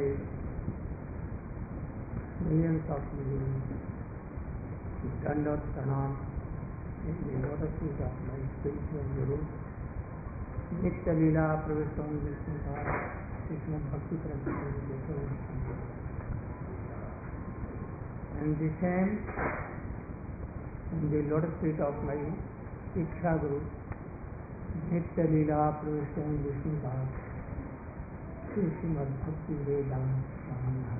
millions of millions Dandot Pranam in the lotus feet of my spiritual Guru, Nitya Leela Pravishtam Vishnu Bhaat, Krishna Bhakti Prabhupada, and the same in the lotus feet of my Shiksha Guru, Nitya Leela Pravishtam Vishnu Bhaat, Krishna Bhakti Vedanta.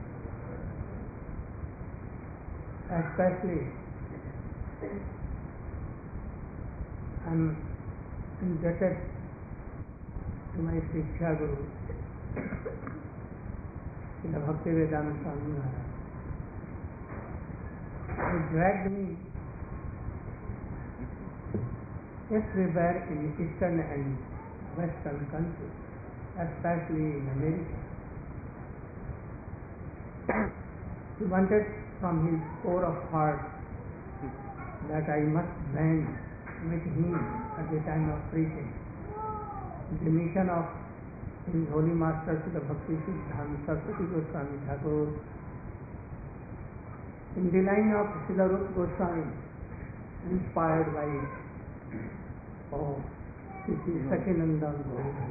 Especially, I am indebted to my Shiksha Guru, Srila Bhaktivedanta Swami Maharaj. He dragged me everywhere in Eastern and Western countries, especially in America. He wanted from his core of heart that I must band with him at the time of preaching. The mission of his Holy Master Srila Bhakti Siddhanta Saraswati Goswami Thakur, in the line of Srila Rupa Goswami, inspired by Sri Sachidananda Guru.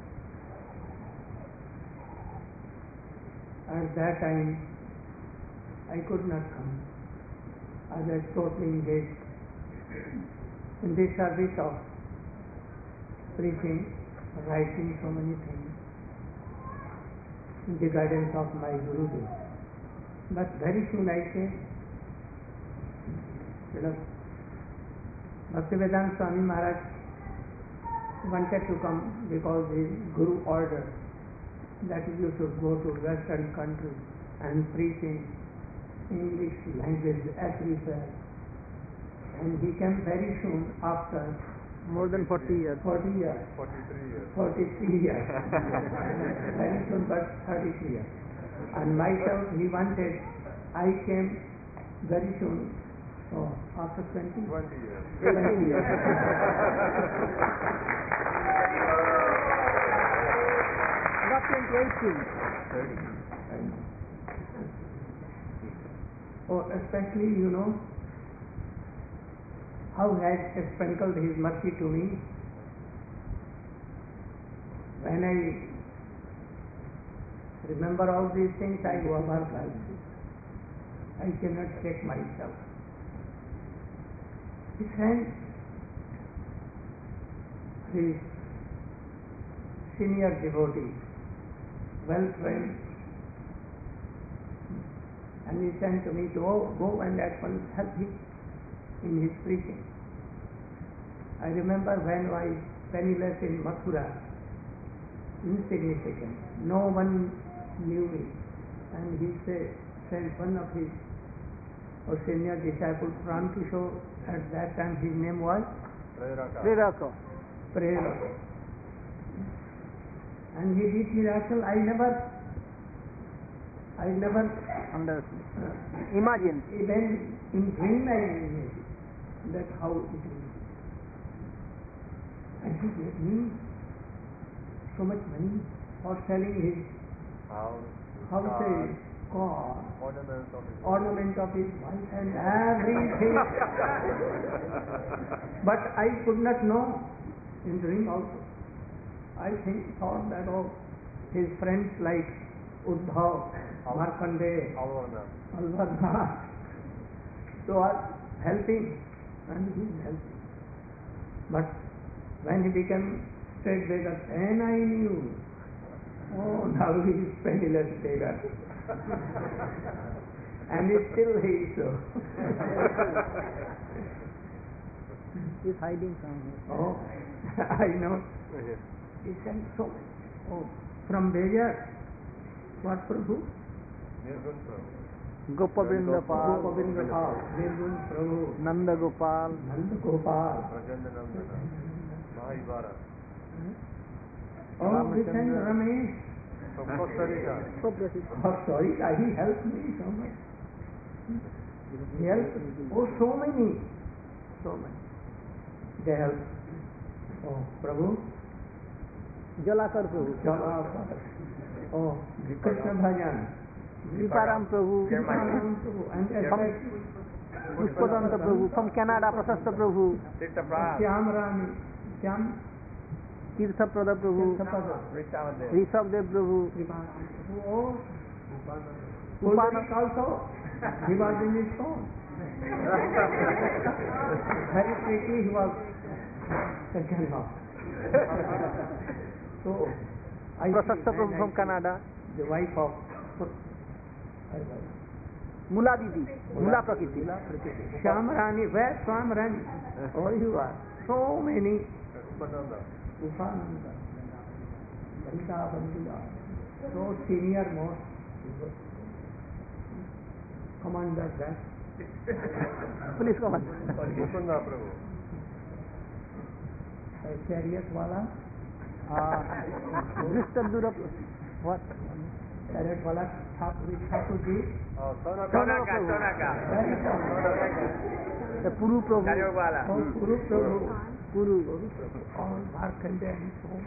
At that time, I could not come. I was totally engaged in the service of preaching, writing so many things, in the guidance of my Gurudev. But very soon I came. Bhaktivedanta Swami Maharaj wanted to come because his Guru ordered that you should go to Western countries and preach in English language everywhere. And he came very soon after. More than 40 years. 40 years. 43 years. Very soon, but 33 years. And myself, he wanted, I came very soon. So, after 20 years. 20 years. Not 2018. Oh, especially, you know, how he has sprinkled his mercy to me. When I remember all these things, I go about like this. I cannot shake myself. He sent his senior devotee, well trained, and he sent to me to go and at once help him in his preaching. I remember when I was penniless in Mathura, insignificant, no one knew me, and he sent one of his senior disciples, Pran Kishore. At that time his name was Preraka. And he did miracle. I never understood. Imagine. Even in dream I imagined that how it is. And he gave me so much money for selling his houses, car, ornament of his wife and everything. But I could not know in dream also. I thought that his friends like Uddhav, Markandeya, Alvarnath, so are helping, and he is helping. But when he became state beggar, then I knew, now he is penniless beggar. And still he is so. He is hiding somewhere. I know. He sent so much. From Bejar, what Prabhu? Gopavrinda Pal, Nirgun Prabhu, Nanda Gopal, Krishna Ramesh. Sorry, he helped me so much. He helped so many. They helped. Prabhu. Jalakar Prabhu. Oh, Krishna Bhajan. Kriparam Prabhu, Kriparam Prabhu. And Pushpadanta Prabhu, from Canada, Prasasta Prabhu, Shyam Rani, Shyam Tirthapada Prabhu, Rishabdev Prabhu, Kriparam Prabhu. Oh, Pulvarik also. He was in his phone. Very quickly he was taken off. So, I Prasasta Prabhu from Canada, the wife of Mula Didi, Mula Prakriti. Shyam Rani, where Shyam Rani? Oh, you are. So many. Upananda, Bandha Bandhula, so senior most commander that. Police commander. Chariot wala. Drishtadura, what? Chariot wala Thakurji. Sonaka. The Puru Prabhu. Oh, Guru Prabhu. Puru. All Bharkande and so on.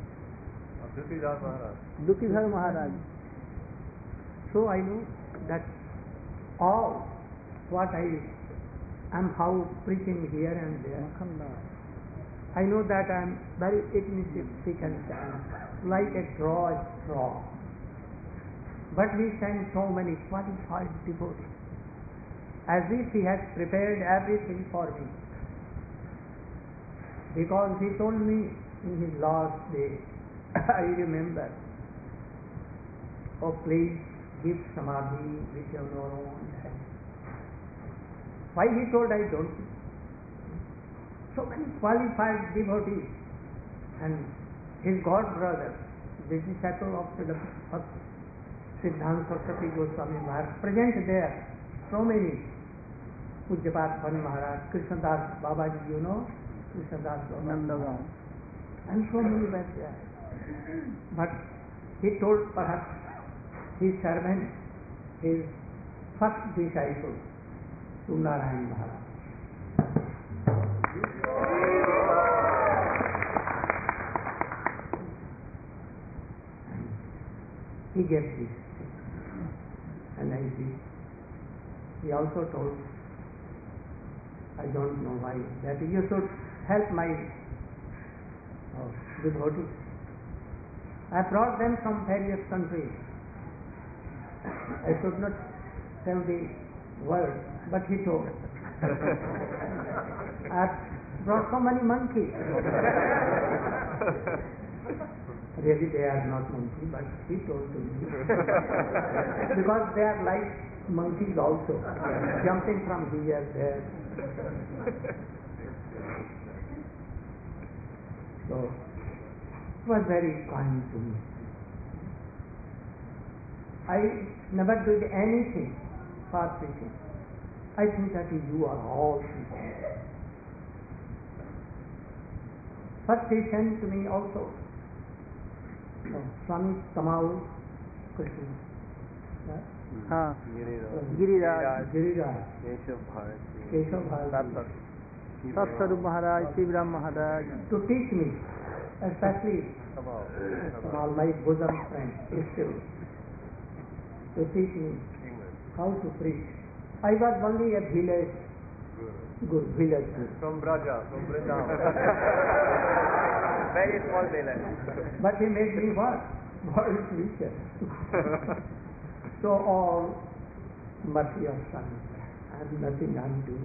Dukidhar Maharaj. So I know that all what I am how preaching here and there, I know that I am very insignificant and like a straw. But he sent so many qualified devotees, as if he had prepared everything for me. Because he told me in his last day, I remember, oh please give samadhi with your own hand. Why he told, I don't know. So many qualified devotees and his god brother, the disciple of the Siddhanta Saraswati Goswami Maharaj, present there. So many. Pujyapat Bhan Maharaj, Krishnadas Babaji, you know, Krishnadas Babaji. And so many were there. But he told perhaps his servant, his first disciple, Narayan Maharaj. He gave this, and I did. He also told, I don't know why, that you should help my devotees. I brought them from various countries. I should not tell the word, but he told. I brought so many monkeys. Really they are not monkeys, but he told to me. Because they are like monkeys also, jumping from here, there. So, it was very kind to me. I never did anything for preaching. I think that you are all people. First he sent to me also Swami Tamau Krishna. Giriraj, Keshav Bharati, Satsarup Maharaj, Shivram Maharaj. to teach me, especially all my bosom friends, still, to teach me how to preach. I was only a village guru. From Braja, from Vrindavan. Very small village. But he made me what? World preacher. So all mercy of son. I have nothing undue.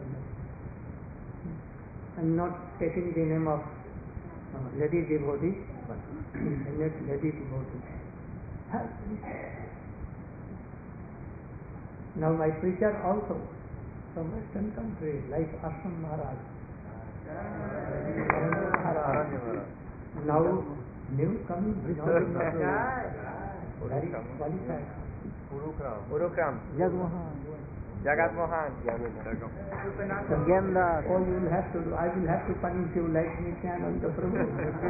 I'm not taking the name of lady devotee, but lady devotee. Now my preacher also from Western country, like Ashram Maharaj. Now new coming, very qualified. Urukram. Jagat Mohan. Genda. Oh, you will have to do. I will have to punish you like Nityananda Prabhu.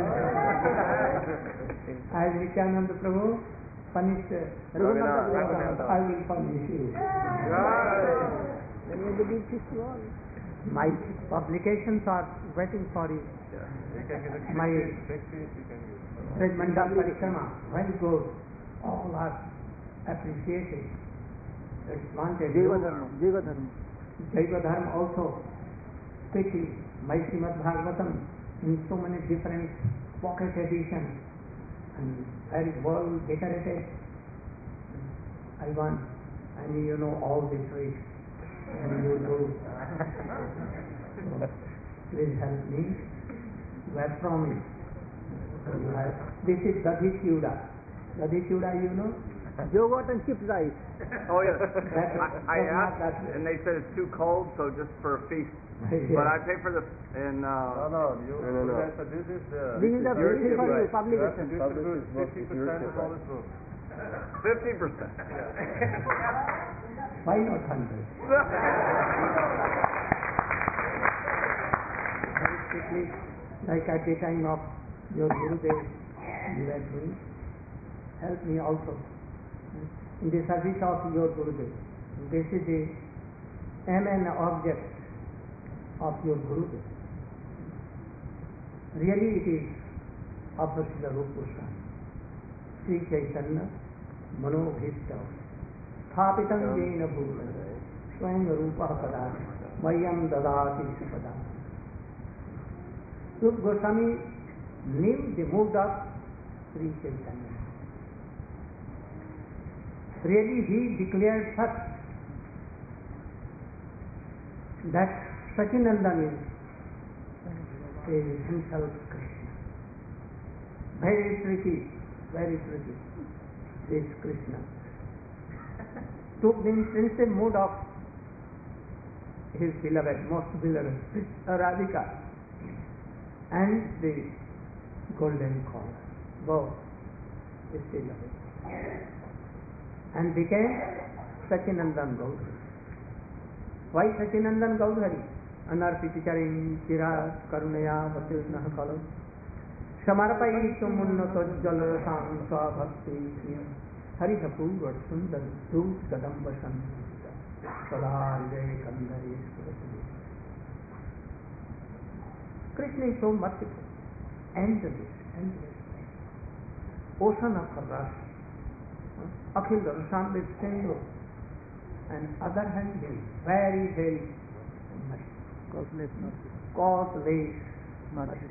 As Nityananda Prabhu punished Raghunatha, I will punish you. My publications are waiting for you. My Braj Mandal Parikrama, very good. all are appreciated. It's wanted. Jiva Dharma. Jaiva Dharma also quickly, my Srimad Bhagavatam in so many different pocket editions and very well decorated. I want, and you know all the tricks, and you do. So, please help me. You have promised. This is Dadhi Chuda. Dadhi Chuda, you know? Yogurt and chipped rice. Oh yeah. I not asked, that. and they said it's too cold, so just for a feast. But I pay for the and No. So this is the This is the your free for you, gift. publication. 50% of all this book. 50%. Why not 100? Very quickly, like at the time of your Gurudev, you were doing. Help me also in the service of your Gurudev. This is the aim and object of your Gurudev. Really it is of Srila Rupa Goswami. Sri Chaitanya Manobhishta Sthapitam Jena Bhutale Swayam Rupa Pada Mayam Dadati Supada. Rupa Goswami knew the mood of Sri Chaitanya. Really he declared first that Sachinandan is himself Krishna. Very tricky, this Krishna. Took the intrinsic mood of his beloved, most beloved, Radhika, and the golden collar, both still away, and became Sachinandan Gaudhari. Why Sachinandan Gaudhari? Anarpiticharim Chirat Karunaya Vatirnah Kalo Samarpayitum Unnata Sam Swabhakti Harithapur Sundar Dut Kadamba Sandhita Sadharide Kandari Surati. Krishna is so merciful, endless. Ocean of Rasa. Akhil Rasam Sindhu, and other hand he is very causeless mercy.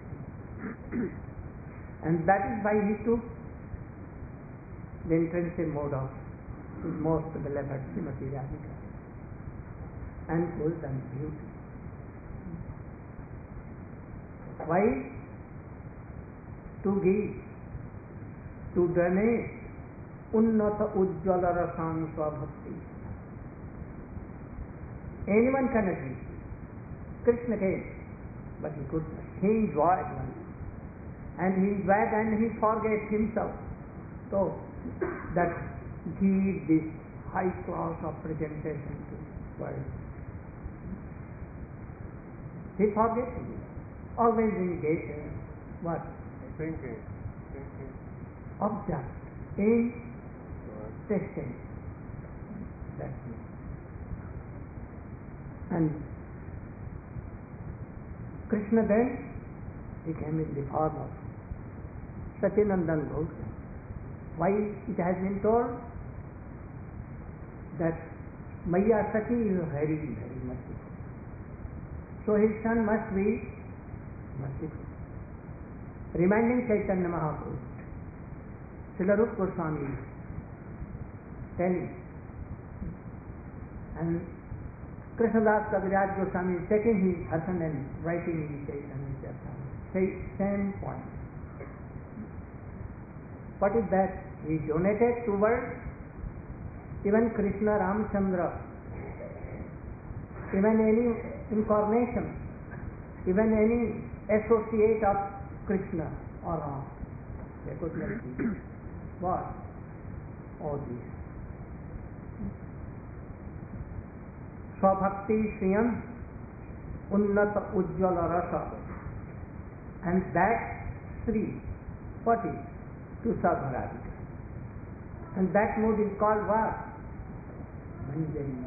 And that is why he took the intrinsic mode of his most beloved Srimati Radhika and golden beauty. Why? To give, to donate Unnata Ujjvala Rasam Swabhakti. Anyone can agree. Krishna came, but he could not. He enjoyed life. And he enjoyed and he forget himself. So that give this high class of presentation to the world. He forget himself. Always engaged in what? Thinking. Object. In testing. That's it. And Krishna then became in the form of Sachinandan Gaudhari. Why it has been told that Maya Sati is very merciful. So his son must be merciful. Reminding Chaitanya Mahaprabhu, Srila Rupa Goswami telling, and Krishnadas Kaviraj Goswami is taking his Hasan and writing in Chaitanya Charitamrita. Same point. What is that? He donated towards even Krishna Ramchandra, even any incarnation, even any associate of Krishna or Ram. They could not be. What? All these. Swabhakti Sriyam Unnata Ujjvala Rasa. And that Sri, what is? To serve Radhika. And that mood is called what? Manjari.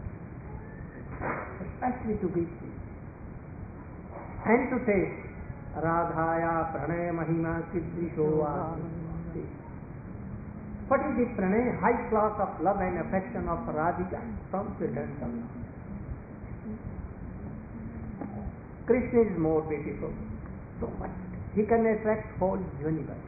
Especially to give this. And to say, Radhaya Pranaya Mahima Kiddrisho. What is the pranay, high class of love and affection of Radhika from children of love? Krishna is more beautiful, so much. He can attract whole universe.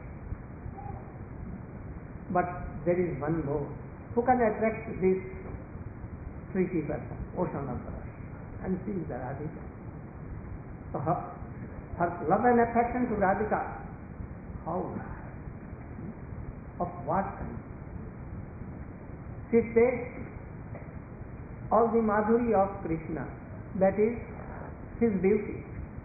But there is one more. Who can attract this treaty person, ocean of the earth? And she is the Radhika. So her love and affection to Radhika, how? Of what kind? She says, all the madhuri of Krishna, that is his beauty.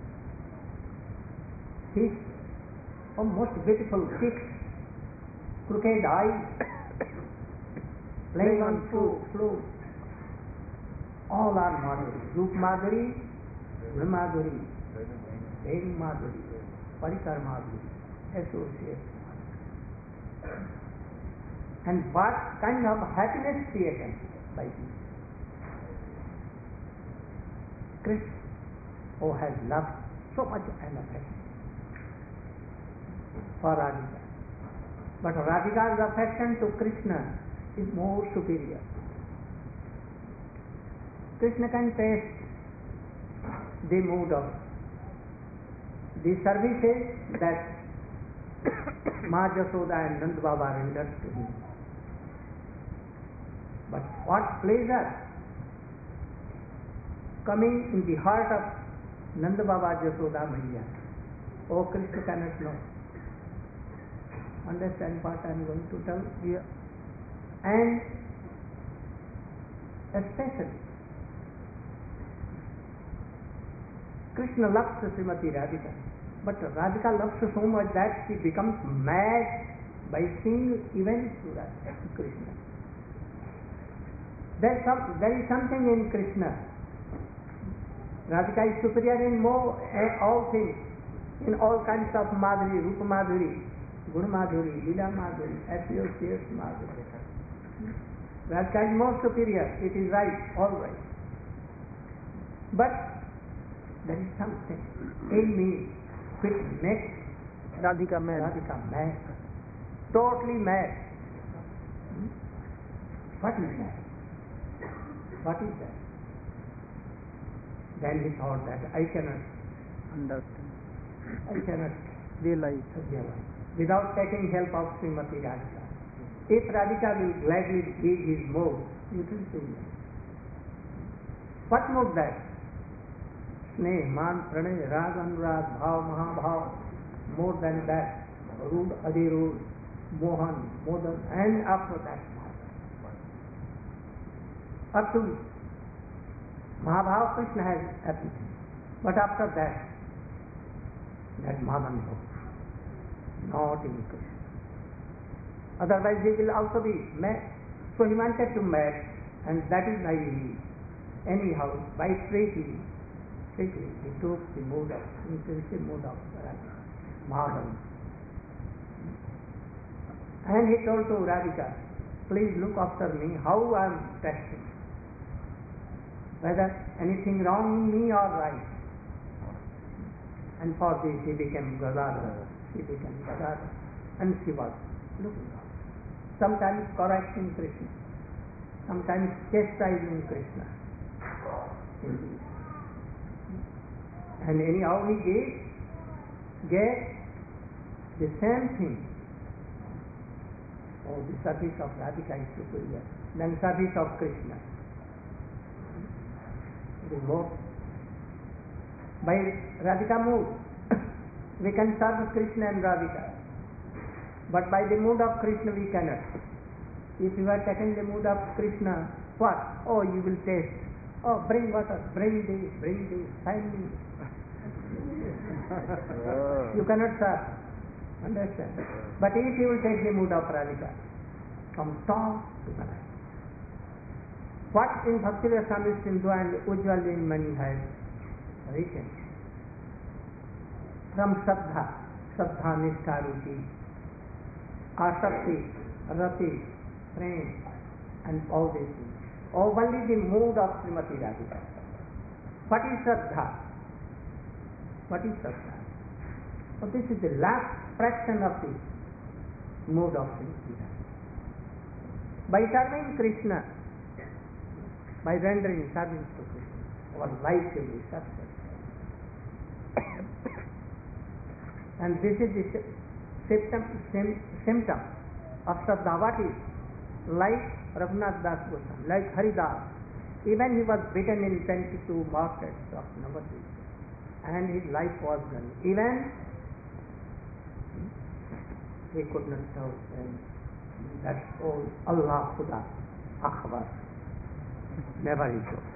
His most beautiful cheeks, crooked eyes, playing on flute, all are madhuri. Rup madhuri, guna madhuri, Devi madhuri, parikar madhuri, associate madhuri. And what kind of happiness created by this? Krishna, who has loved so much and affection for Radhika. But Radhika's affection to Krishna is more superior. Krishna can taste the mood of the services that Ma Jasoda and Nand Baba rendered to him. But what pleasure coming in the heart of Nand Baba Jasoda Maiya. Oh, Krishna cannot know. Understand what I am going to tell here? And especially Krishna loves Srimati Radhika, but Radhika loves so much that she becomes mad by seeing events to Krishna. There is something in Krishna. Radhika is superior in all things, in all kinds of madhuri, rupa madhuri, guna madhuri, lila madhuri, associates madhuri. Radhika is more superior, it is right, all right. But there is something in me which makes Radhika mad. Totally mad. What is that? What is that? Then he thought that I cannot realize without taking help of Srimati Radhika. If Radhika will gladly give his mood, you can see that. What mood that? Sneh, Man, Pranay, Rag, Anurag, Bhav, Mahabhav, more than that, Rud, Adirud, Mohan, Modan, and after that, up to Mahabhav Krishna has appeared. But after that Madan goes, not in Krishna. Otherwise he will also be mad. So he wanted to mad, and that is why he, anyhow, by treaty, he took the mood of, inclusive mood of Madan. And he told to Radhika, please look after me, how I am testing. Whether anything wrong in me or right. And for this he became Gadadhara. And she was looking out. Sometimes correcting Krishna, sometimes chastising Krishna. And anyhow he gave the same thing. Oh, the service of Radhika is superior than service of Krishna. By Radhika mood, we can serve Krishna and Radhika, but by the mood of Krishna we cannot. If you are taking the mood of Krishna, what? Oh, you will taste. Oh, bring water, bring this, find me. You cannot serve. Understand? But if you will take the mood of Radhika, from top to bottom. What in Bhakti Rasamrita Sindhu and Ujjwalin Mani has written, from Saddha, Nishtha, Ruchi, Asakti, Rati, Prem, and all these things. Only the mood of Srimati Radhika. What is Saddha? So this is the last fraction of the mood of Srimati Radhika. By serving Krishna, by rendering service to Krishna, our life will be successful. And this is the symptom of Shraddhavati, like Raghunath Das Goswami, like Haridas. Even he was beaten in 22 markets of Navadvip, and his life was done. Even he could not tell them that all Allah Khuda Akbar. Never he told.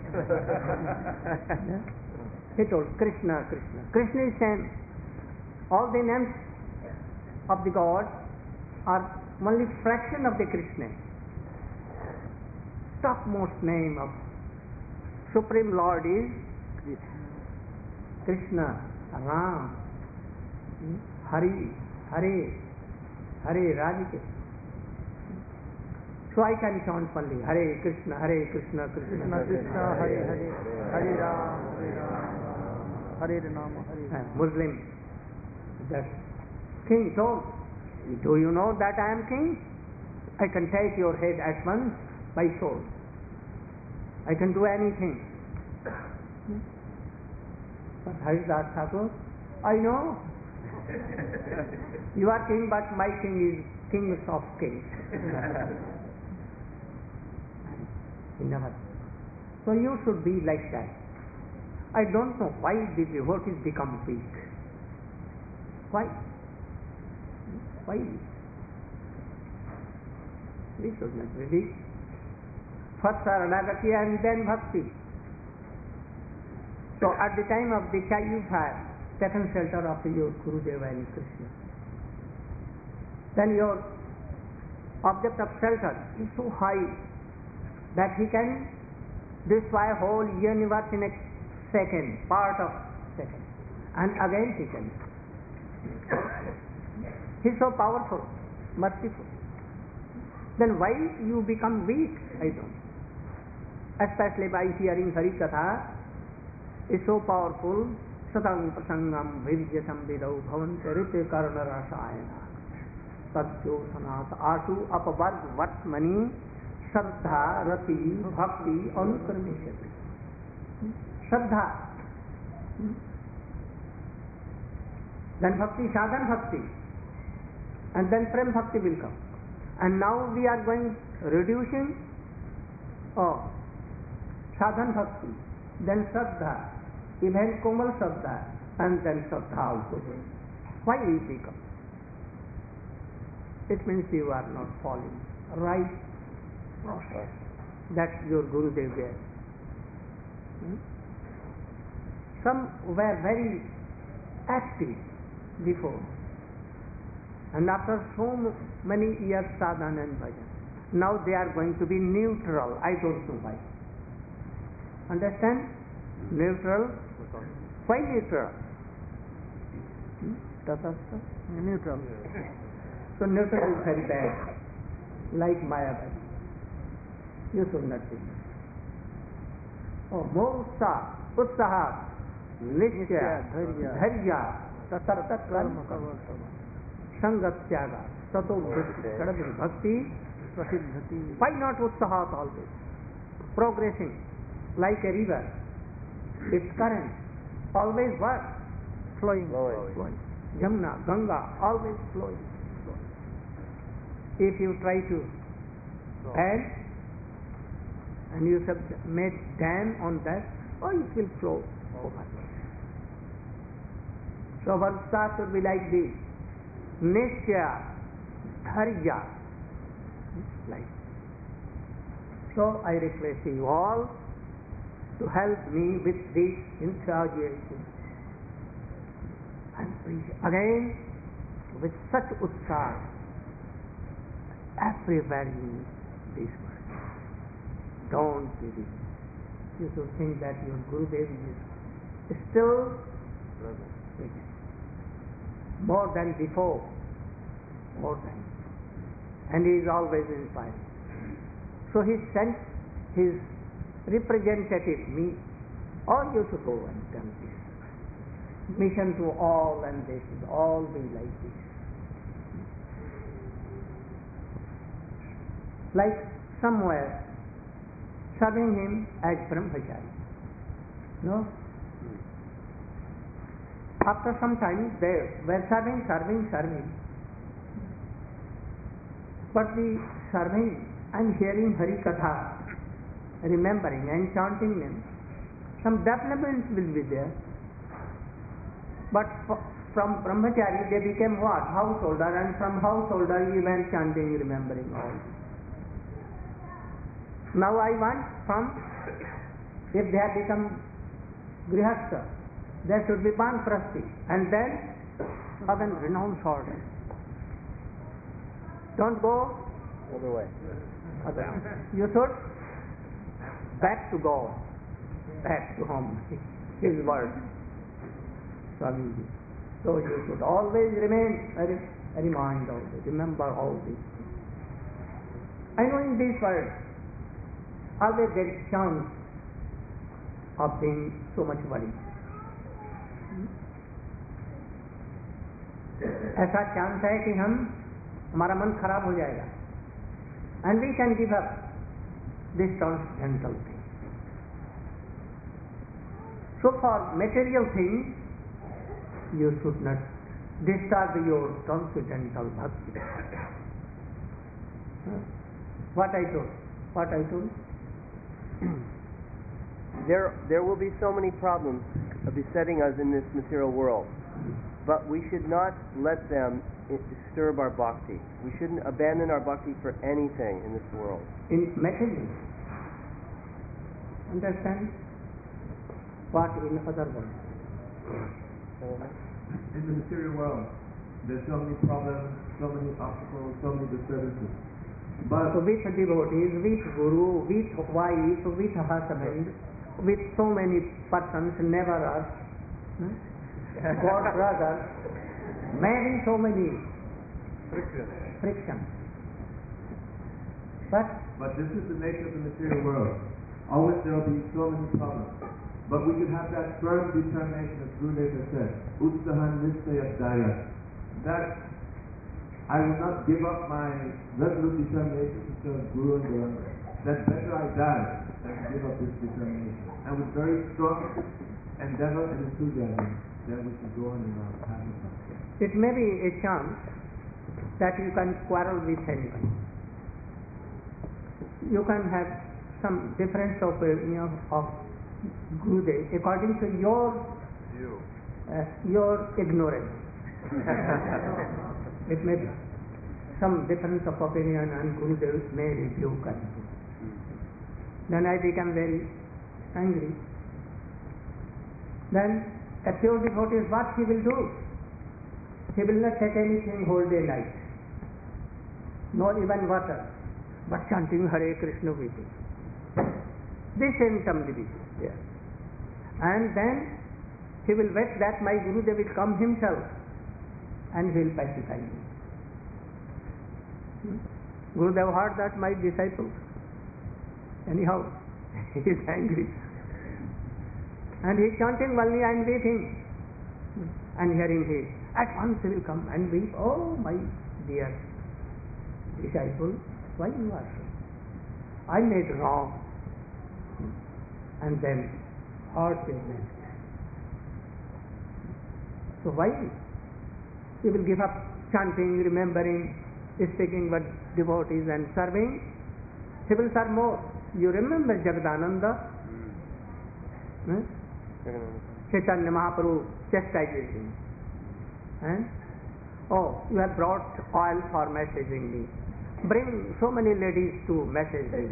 He told Krishna, Krishna. Krishna is same. All the names of the God are only fraction of the Krishna. Topmost name of Supreme Lord is Krishna, Ram, Hari, Hare, Hare Radhike. So I can chant only Hare Krishna, Krishna Krishna, Hare Hare, Hare Ram, Hare Ram, Hare. Muslim, that king told, do you know that I am king? I can take your head at once by sword. I can do anything. But Haridas Thakur, I know. You are king, but my king is king of kings. He never. So you should be like that. I don't know why the devotees become weak. Why? Why? We should not be weak. First Saranagati and then Bhakti. So at the time of Diksha you have taken shelter of your Gurudeva and Krishna. Then your object of shelter is so high that he can destroy whole universe in a second, part of second. And again he can. He is so powerful, merciful. Then why you become weak? I don't. Especially by hearing Hari Katha is so powerful. Satang prasangam virjatam vidau bhavante rite karna rasayana tadjo sanat asu apavarg vatmani Shraddha, Rati, Bhakti, Anukarmeshati. Shraddha. Then Bhakti, Sadhan Bhakti. And then Prem Bhakti will come. And now we are going reducing Sadhan Bhakti, then Shraddha, even Komal Shraddha, and then Shraddha also. Why we become? It means you are not following right process that your Gurudev gave. Some were very active before, and after so many years sadhana and bhajan, now they are going to be neutral. I don't know why. Understand? Neutral. Why neutral? Neutral. So neutral is very bad, like Mayavadi. You should not be. Moksha, Utsaha, Nitya, Dharya, Tatarta Karma, Sangatyaga, Tato Bhakti, Prasiddhati. Why not Utsahat always? Progressing like a river. Its current always what? Flowing. Jamuna, Ganga, always flowing. If you try to add and you have made dam on that, it will flow over. So Varsa should be like this. Nitya, Dharya, like. So I request you all to help me with this enthusiasm and preach again with such utsah everywhere in this world. Don't be weak. You should think that your Gurudev is still present. More than before. More than. And he is always inspired. So he sent his representative, me, or you should go and tell this. Mission to all, and they should all be like this. like somewhere serving him as brahmachari. No? After some time they were serving. But the serving and hearing Hari Katha, remembering and chanting them, some development will be there. But from brahmachari they became what? Householder, and from householder even chanting, remembering all. Now I want if they have become grihastha, there should be banprasti, and then again renounce order. Don't go Other way. You should back to God, back to home, His word. Swamiji. So you should always remain very mind all this, remember all this. I know in this world, always there is chance of being so much worried. ऐसा chance है कि हमारा मन खराब हो जाएगा. And we can give up this transcendental thing. So for material things, you should not disturb your transcendental bhakti. What I told? There will be so many problems besetting us in this material world, but we should not let them disturb our bhakti. We shouldn't abandon our bhakti for anything in this world. In material, understand what in other world. In the material world, there's so many problems, so many obstacles, so many disturbances. But with devotees, with guru, with wife, with husband, with so many persons, never us, God brother, marrying so many friction. But this is the nature of the material world. Always there will be so many problems. But we can have that firm determination, as Gurudev has said, Utsahan Nistaya Daya, that I will not give up my resolute determination to serve Guru and Guranga. That better I die than to give up this determination. And with very strong endeavor and enthusiasm, then we should go on in our path. It may be a chance that you can quarrel with anyone. You can have some difference of opinion of Gurudev according to your ignorance. It may be some difference of opinion and Gurudev may rebuke us. Then I become very angry. Then a pure devotee, what he will do? He will not take anything whole day night, nor even water, but chanting Hare Krishna weeping. This symptom will be there. And then he will wait that my Gurudev will come himself and he will pacify me. Gurudev heard that my disciples. Anyhow, he is angry. And he is chanting Valli and weeping. And hearing he, at once he will come and weep. Oh, my dear disciple, why you are so? I made wrong. And then heart will melt. So why? He will give up chanting, remembering, speaking with devotees and serving. He will serve more. You remember Jagadananda? Chaitanya Mahaprabhu chastises him. Oh, you have brought oil for messaging me. Bring so many ladies to message me.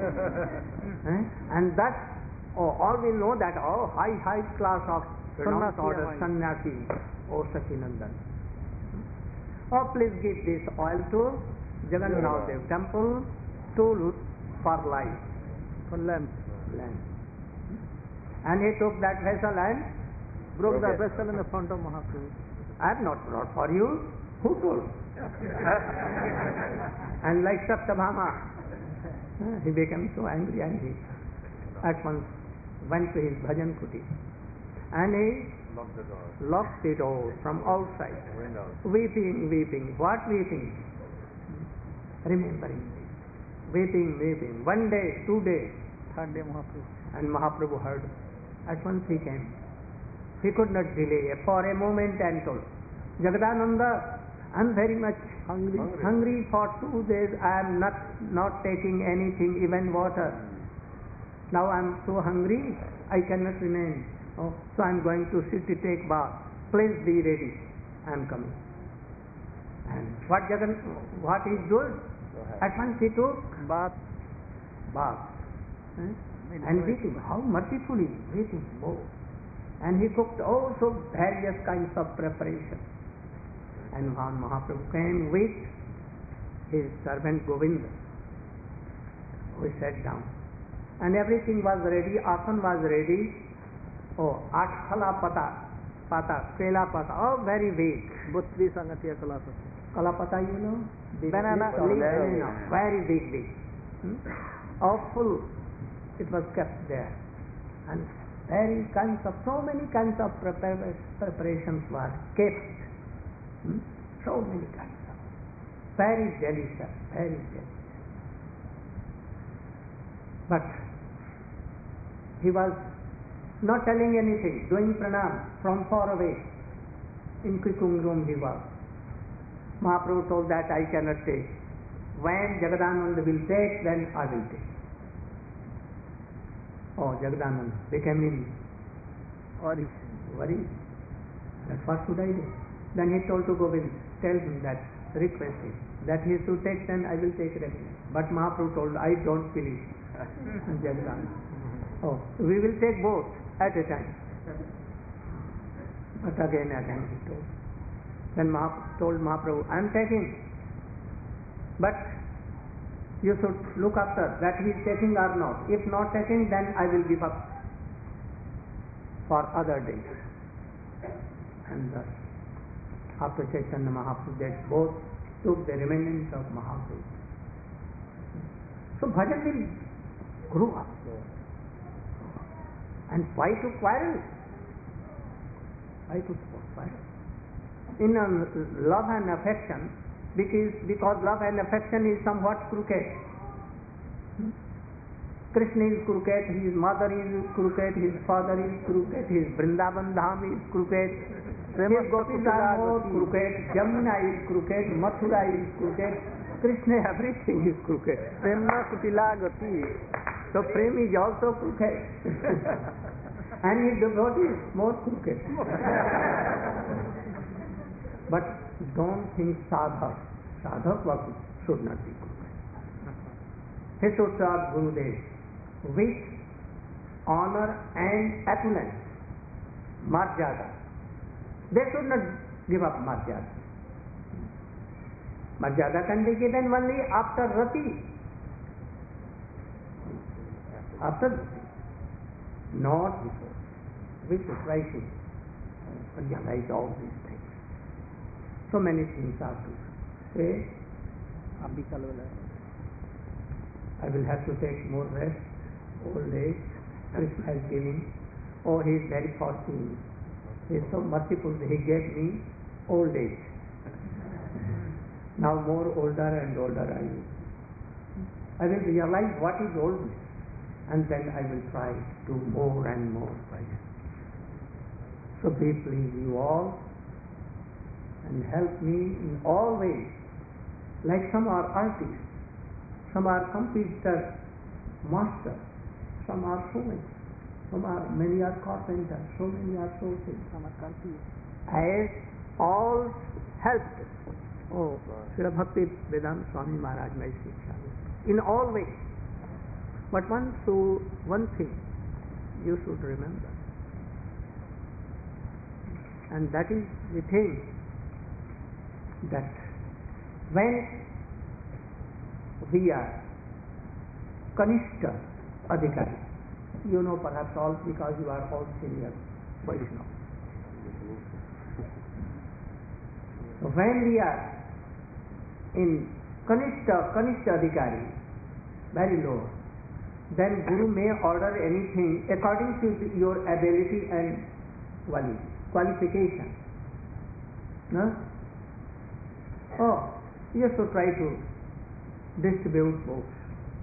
And that, all will know that, high class of pronounced order, sannyasi, Sachinandan. Please give this oil to Jagannath Dev temple to for light, for lamp. And he took that vessel and broke the vessel in the front of Mahaprabhu. I have not brought for you. Who told? And like Satyabhama, he became so angry and he at once went to his bhajan kuti. And he locked the door from outside. Weeping. What weeping? Remembering this. weeping, weeping. 1 day, 2 days, Third day Mahaprabhu. and Mahaprabhu heard. At once he came. He could not delay for a moment and told, Jagadananda, I am very much hungry for 2 days. I am not taking anything, even water. Now I am so hungry, I cannot remain. Oh, so I am going to sit to take bath. Please be ready. I am coming. And what he did? At once he took Bath. bath. And waiting, how mercifully waiting. Oh. And he cooked also various kinds of preparation. And when Mahaprabhu came with his servant Govinda, we sat down. And everything was ready, asan was ready. Oh, Atkhala pata, Kela pata, oh very big. Butri Sangatya Kalapa. Kalapata, you know? Banana leaf. Banana, very big. Oh, full. It was kept there. And so many kinds of preparations were kept. So many kinds of. Very delicious, very delicious. But he was not telling anything, doing pranam from far away. In Kikung room he was. Mahaprabhu told that I cannot take. When Jagadananda will take, then I will take. Oh, Jagadananda became in worry. That what should I do? Then he told to Govind, tell him that, request him, that he should take, then I will take regularly. But Mahaprabhu told, I don't believe. Jagadananda. Oh, we will take both at a time. But again he told. Then told Mahaprabhu, I am taking. But you should look after that he is taking or not. If not taking, then I will give up for other days. And thus, after Chaitanya Mahaprabhu, they both took the remnants of Mahaprabhu. So bhajan will grow up. And why to quarrel? Why to quarrel? In love and affection, because love and affection is somewhat crooked. Krishna is crooked, his mother is crooked, his father is crooked, his Vrindavan Dham is crooked, his gopis are more crooked, Jamuna is crooked, Mathura is crooked, Krishna, everything is crooked. Prema Kutila Gati. So Prem is also crooked. And his devotee is more crooked. But don't think sadhak. Sadhak should not be crooked. He should serve Gurudev with honor and opulence, marjada. They should not give up marjada. Marjada can be given only after rati. After rati. Not before. We should try to realize all these things. So many things are to say. I will have to take more rest. Old age, Krishna is giving. Oh, he is very fortunate. He is so merciful. He gave me old age. Now more older and older I will. I will realize what is oldness, and then I will try to do more and more by it. So be pleased, you all, and help me in all ways. Like some are artists, some are computer masters, some are sewing, many are carpenters, so many are so things. As all helped. Oh, Srila Bhakti Vedanta Swami Maharaj may Shiksha. In all ways. But one thing you should remember. And that is the thing that when we are Kanishta Adhikari, you know perhaps all because you are all senior Vaishnava. When we are in Kanishta Adhikari, very low, then Guru may order anything according to your ability and qualification. No? Oh, you should try to distribute books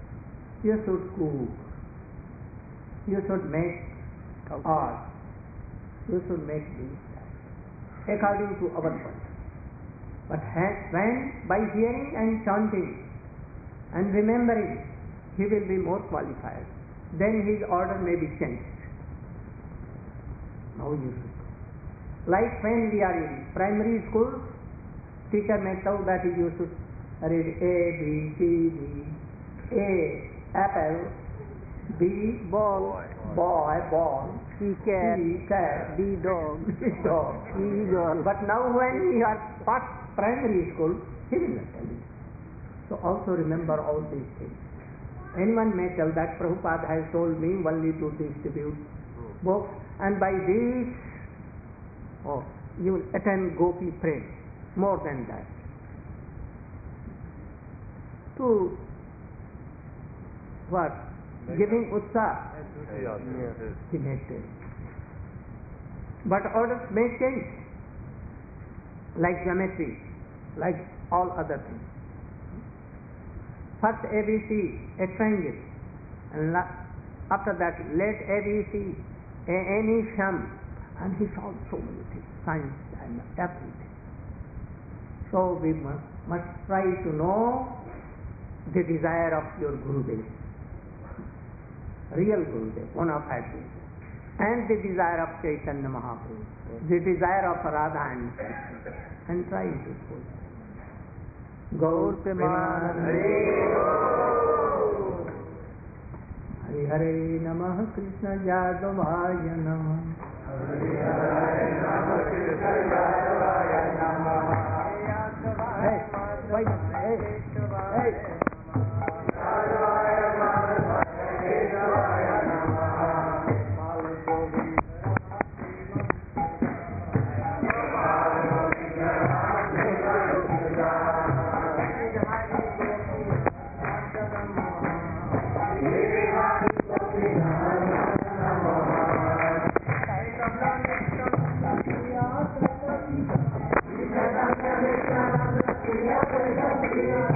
you should cook, you should make art, you should make this, according to our point. But when by hearing and chanting and remembering, he will be more qualified, then his order may be changed. Now you should. Like when we are in primary school, teacher may tell that you should read A, B, C, D. A, apple. B, Ball. boy, ball. C, cat. C, cat. D, dog. D, dog. E, girl. But now when we are past primary school, he will not tell you. So also remember all these things. Anyone may tell that Prabhupada has told me only to distribute books, and by this, you will attain Gopi Prem. More than that. To what? Giving Utsaha. He may tell. But orders may change, like geometry, like all other things. First ABC, a triangle, and after that let ABC, any sum, and he solved so many things, science and everything. So we must try to know the desire of your Gurudev, real Gurudev, bona fide Gurudev, and the desire of Chaitanya Mahaprabhu, the desire of Radha and Krishna, and try to fulfill. Gaur Premanande Hare Hare Namah Krishna Yadavaya Namah Hare Hare Namah Krishna Yadavaya Namah. Hey, wait, hey. Yeah.